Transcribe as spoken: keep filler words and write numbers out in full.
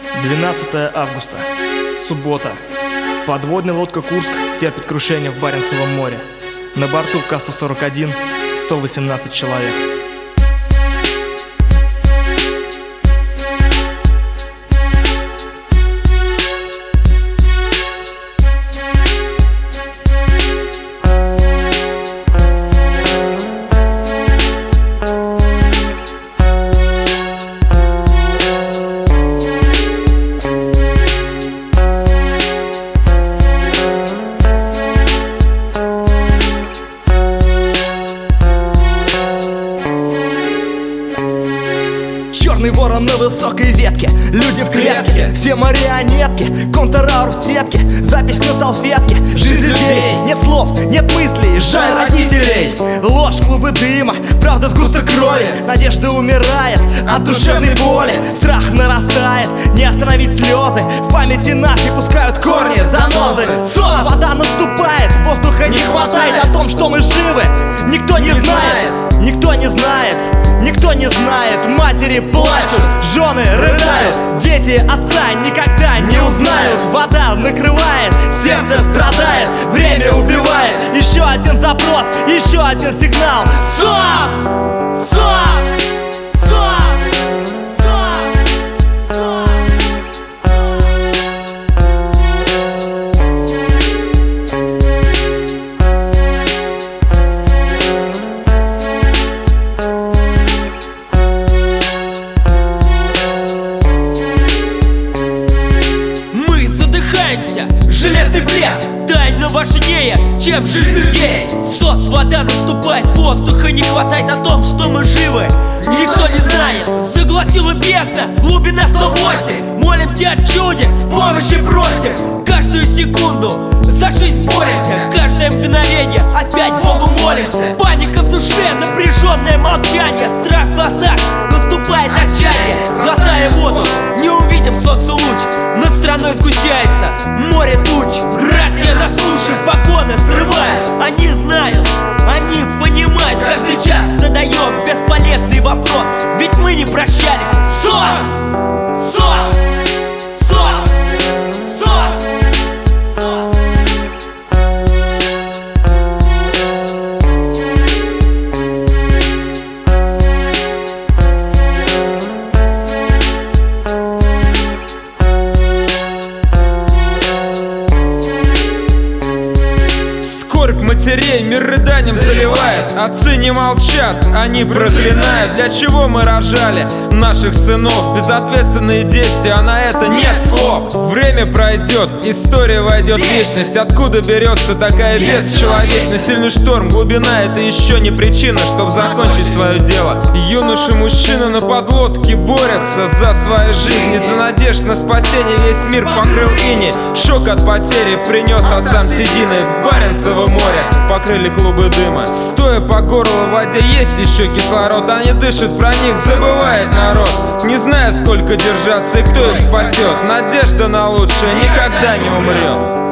двенадцатое августа. Суббота. Подводная лодка «Курск» терпит крушение в Баренцевом море. На борту К сто сорок один сто восемнадцать человек. Черный ворон на высокой ветке, люди в клетке, все марионетки, контраур в сетке, запись на салфетке, жизнь людей. Нет слов, нет мыслей, жаль родителей. Ложь, клубы дыма, правда сгусток крови. Надежда умирает от душевной боли. Страх нарастает, не остановить слезы. В памяти нашей пускают корни, занозы. Сос, вода наступает, воздуха не хватает. О том, что мы живы, никто не знает. Никто не знает, никто не знает. Матери плачут, жены рыдают, дети отца никогда не узнают. Вода накрывает, сердце страдает, время убивает. Еще один запрос, еще один сигнал. СОС! СОС! СОС! СОС! СОС! Железный плен, тайна важнее, чем жизнь людей. СОС, вода наступает, воздуха не хватает. О том, что мы живы, никто не знает. Заглотила бездна, глубина сто восемь. Молимся о чуде, помощи просим. Каждую секунду за жизнь боремся. Каждое мгновение опять Богу молимся. Паника в душе, напряженное молчание. Страх в глазах, наступает отчаяние. Глотая воду, не увидим солнца луч. Над страной сгущается море туч. Братья на суше погоны срывают. Они знают, они понимают. Каждый час задаем бесполезный вопрос, ведь мы не прощались. СОС! СОС! СОС! СОС! СОС! Матерей мир рыданием заливает. Отцы не молчат, они проклинают. Для чего мы рожали наших сынов? Безответственные действия, а на это нет слов. Время пройдет, история войдет в вечность. Откуда берется такая бесчеловечность? Сильный шторм, глубина — это еще не причина, чтобы закончить свое дело. Юноши-мужчины на подлодке борются за свою жизнь. Из-за надежд на спасение весь мир покрыл иней. Шок от потери принес отцам седины. Баренцево море покрыли клубы дыма. Стоя по горло в воде, есть еще кислород. Они дышат, про них забывает народ. Не зная, сколько держаться и кто их спасет. Надежда на лучшее никогда не умрет.